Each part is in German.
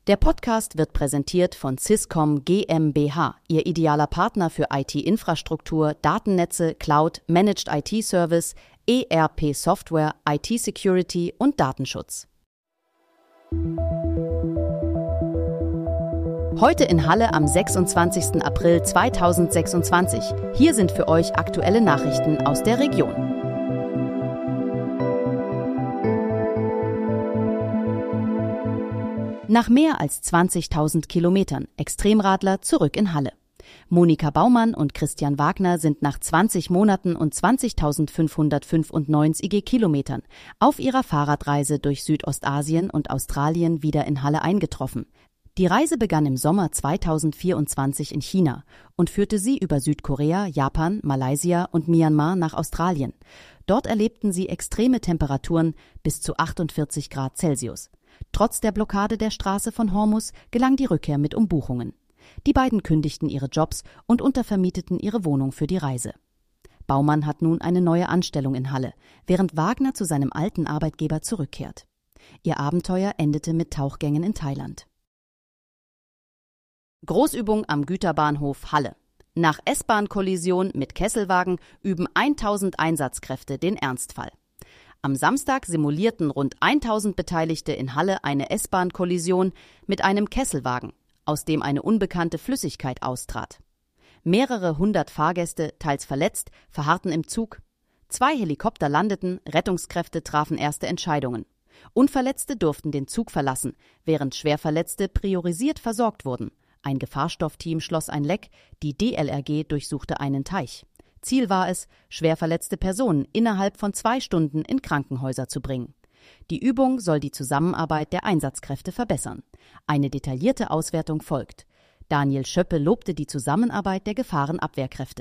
Der Podcast wird präsentiert von Swisscom GmbH, Ihr idealer Partner für IT-Infrastruktur, Datennetze, Cloud, Managed IT-Service, ERP-Software, IT-Security und Datenschutz. Heute in Halle am 26. April 2026. Hier sind für euch aktuelle Nachrichten aus der Region. Nach mehr als 20.000 Kilometern Extremradler zurück in Halle. Monika Baumann und Christian Wagner sind nach 20 Monaten und 20.595 Kilometern auf ihrer Fahrradreise durch Südostasien und Australien wieder in Halle eingetroffen. Die Reise begann im Sommer 2024 in China und führte sie über Südkorea, Japan, Malaysia und Myanmar nach Australien. Dort erlebten sie extreme Temperaturen bis zu 48 Grad Celsius. Trotz der Blockade der Straße von Hormuz gelang die Rückkehr mit Umbuchungen. Die beiden kündigten ihre Jobs und untervermieteten ihre Wohnung für die Reise. Baumann hat nun eine neue Anstellung in Halle, während Wagner zu seinem alten Arbeitgeber zurückkehrt. Ihr Abenteuer endete mit Tauchgängen in Thailand. Großübung am Güterbahnhof Halle. Nach S-Bahn-Kollision mit Kesselwagen üben 1000 Einsatzkräfte den Ernstfall. Am Samstag simulierten rund 1000 Beteiligte in Halle eine S-Bahn-Kollision mit einem Kesselwagen, aus dem eine unbekannte Flüssigkeit austrat. Mehrere hundert Fahrgäste, teils verletzt, verharrten im Zug. 2 Helikopter landeten, Rettungskräfte trafen erste Entscheidungen. Unverletzte durften den Zug verlassen, während Schwerverletzte priorisiert versorgt wurden. Ein Gefahrstoffteam schloss ein Leck, die DLRG durchsuchte einen Teich. Ziel war es, schwerverletzte Personen innerhalb von 2 Stunden in Krankenhäuser zu bringen. Die Übung soll die Zusammenarbeit der Einsatzkräfte verbessern. Eine detaillierte Auswertung folgt. Daniel Schöppe lobte die Zusammenarbeit der Gefahrenabwehrkräfte.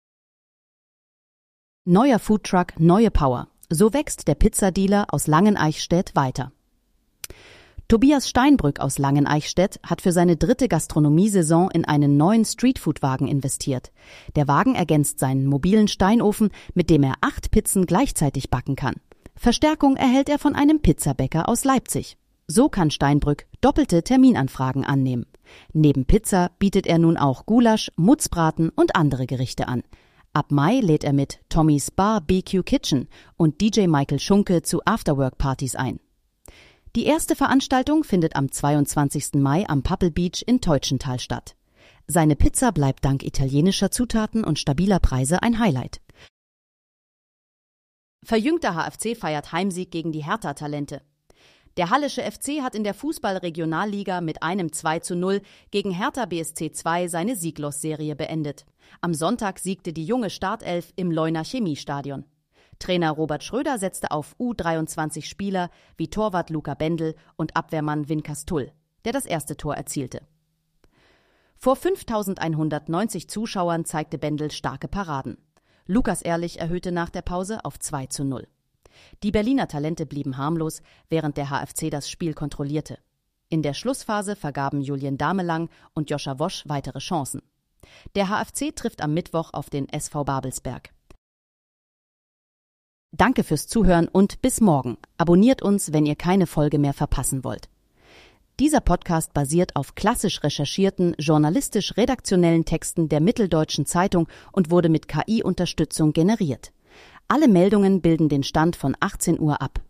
Neuer Foodtruck, neue Power. So wächst der Pizzadealer aus Langeneichstätt weiter. Tobias Steinbrück aus Langeneichstätt hat für seine 3. Gastronomiesaison in einen neuen Streetfood-Wagen investiert. Der Wagen ergänzt seinen mobilen Steinofen, mit dem er 8 Pizzen gleichzeitig backen kann. Verstärkung erhält er von einem Pizzabäcker aus Leipzig. So kann Steinbrück doppelte Terminanfragen annehmen. Neben Pizza bietet er nun auch Gulasch, Mutzbraten und andere Gerichte an. Ab Mai lädt er mit Tommy's Bar BQ Kitchen und DJ Michael Schunke zu Afterwork-Partys ein. Die erste Veranstaltung findet am 22. Mai am Pappel Beach in Teutschenthal statt. Seine Pizza bleibt dank italienischer Zutaten und stabiler Preise ein Highlight. Verjüngter HFC feiert Heimsieg gegen die Hertha-Talente. Der Hallische FC hat in der Fußball-Regionalliga mit einem 2:0 gegen Hertha BSC 2 seine Sieglos-Serie beendet. Am Sonntag siegte die junge Startelf im Leuner Chemiestadion. Trainer Robert Schröder setzte auf U23-Spieler wie Torwart Luca Bendel und Abwehrmann Winkas Tull, der das erste Tor erzielte. Vor 5.190 Zuschauern zeigte Bendel starke Paraden. Lukas Ehrlich erhöhte nach der Pause auf 2:0. Die Berliner Talente blieben harmlos, während der HFC das Spiel kontrollierte. In der Schlussphase vergaben Julien Damelang und Joscha Wosch weitere Chancen. Der HFC trifft am Mittwoch auf den SV Babelsberg. Danke fürs Zuhören und bis morgen. Abonniert uns, wenn ihr keine Folge mehr verpassen wollt. Dieser Podcast basiert auf klassisch recherchierten, journalistisch-redaktionellen Texten der Mitteldeutschen Zeitung und wurde mit KI-Unterstützung generiert. Alle Meldungen bilden den Stand von 18 Uhr ab.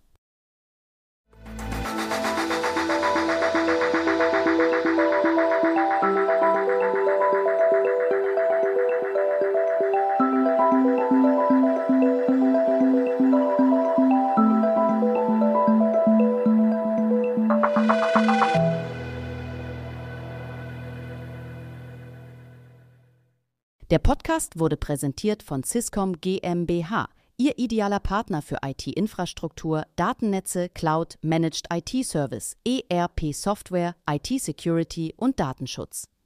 Der Podcast wurde präsentiert von Swisscom GmbH, Ihr idealer Partner für IT-Infrastruktur, Datennetze, Cloud, Managed IT-Service, ERP-Software, IT-Security und Datenschutz.